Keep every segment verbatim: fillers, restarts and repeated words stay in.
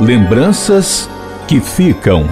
Lembranças que ficam.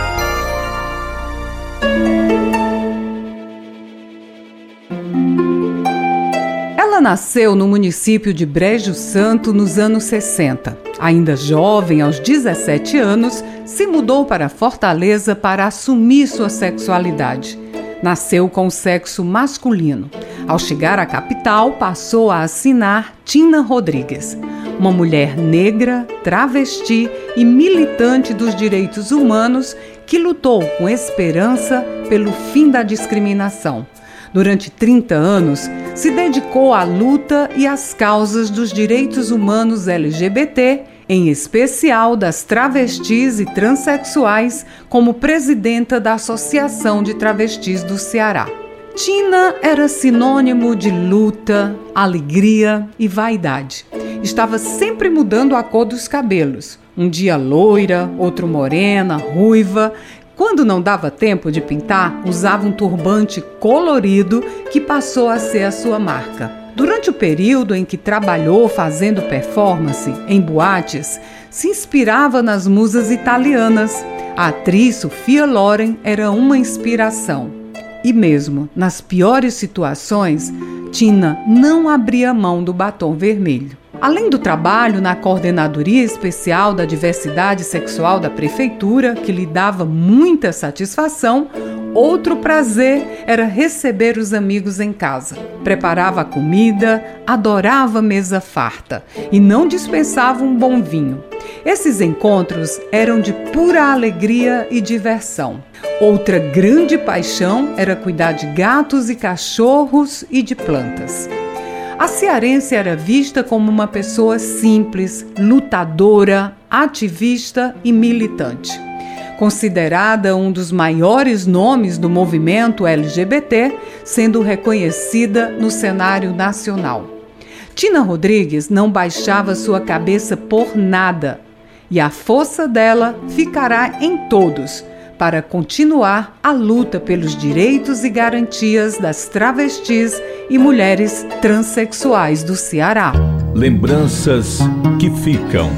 Ela nasceu no município de Brejo Santo nos anos sessenta. Ainda jovem, aos dezessete anos, se mudou para Fortaleza para assumir sua sexualidade. Nasceu com o sexo masculino. Ao chegar à capital, passou a assinar Tina Rodrigues, uma mulher negra, travesti e militante dos direitos humanos que lutou com esperança pelo fim da discriminação. Durante trinta anos, se dedicou à luta e às causas dos direitos humanos L G B T, em especial das travestis e transexuais, como presidenta da Associação de Travestis do Ceará. Tina era sinônimo de luta, alegria e vaidade. Estava sempre mudando a cor dos cabelos. Um dia loira, outro morena, ruiva. Quando não dava tempo de pintar, usava um turbante colorido que passou a ser a sua marca. Durante o período em que trabalhou fazendo performance em boates, se inspirava nas musas italianas. A atriz Sophia Loren era uma inspiração. E mesmo nas piores situações, Tina não abria mão do batom vermelho. Além do trabalho na Coordenadoria Especial da Diversidade Sexual da Prefeitura, que lhe dava muita satisfação, outro prazer era receber os amigos em casa. Preparava a comida, adorava mesa farta e não dispensava um bom vinho. Esses encontros eram de pura alegria e diversão. Outra grande paixão era cuidar de gatos e cachorros e de plantas. A cearense era vista como uma pessoa simples, lutadora, ativista e militante. Considerada um dos maiores nomes do movimento L G B T, sendo reconhecida no cenário nacional. Tina Rodrigues não baixava sua cabeça por nada, e a força dela ficará em todos, para continuar a luta pelos direitos e garantias das travestis e mulheres transexuais do Ceará. Lembranças que ficam.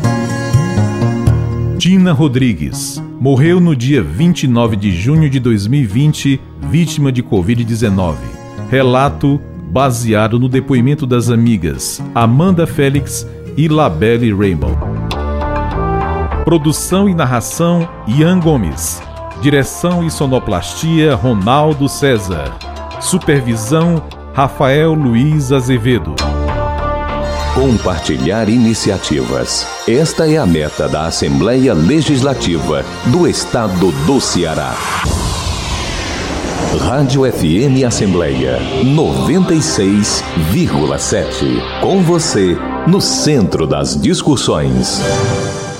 Tina Rodrigues morreu no dia vinte e nove de junho de dois mil e vinte, vítima de covid dezenove. Relato baseado no depoimento das amigas Amanda Félix e Labelle Rainbow. Produção e narração Ian Gomes. Direção e sonoplastia Ronaldo César. Supervisão Rafael Luiz Azevedo. Compartilhar iniciativas. Esta é a meta da Assembleia Legislativa do Estado do Ceará. Rádio F M Assembleia noventa e seis vírgula sete. Com você, no centro das discussões.